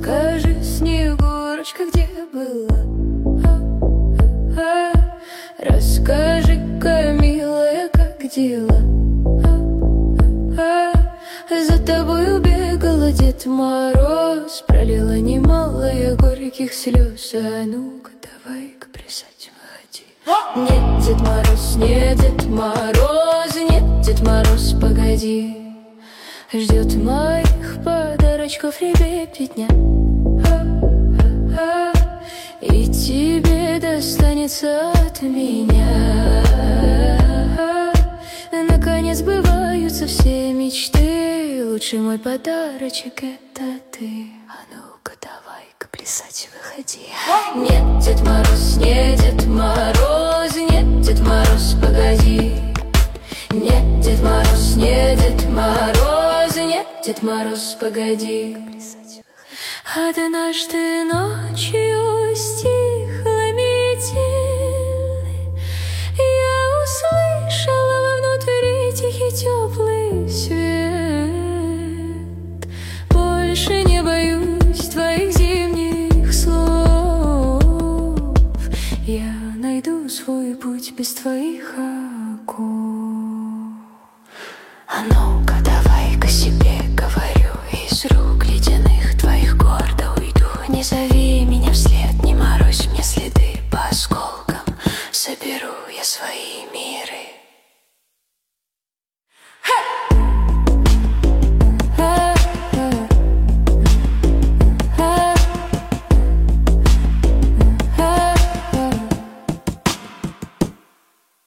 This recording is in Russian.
Расскажи, Снегурочка, где была? Расскажи-ка, милая, как дела? За тобою бегала Дед Мороз, пролила немало я горьких слез. А ну-ка, давай-ка плясать выходи. Нет, Дед Мороз, нет, Дед Мороз, нет, Дед Мороз, погоди. Ждет моих подарочков ребятня, и тебе достанется от меня. Наконец сбываются все мечты, лучший мой подарочек — это ты. А ну-ка, давай-ка плясать выходи. Нет, Дед Мороз, нет, Дед Мороз, нет, Дед Мороз, погоди. Нет, Дед Мороз, нет, Дед Мороз, нет, Дед Мороз, погоди. Однажды ночью стихла метель, я услышала вовнутри тихий теплый свет. Больше не боюсь твоих зимних слов, я найду свой путь без твоих оков. А ну-ка, давай-ка себе говорю, из рук ледяных твоих гордо уйду. Не зови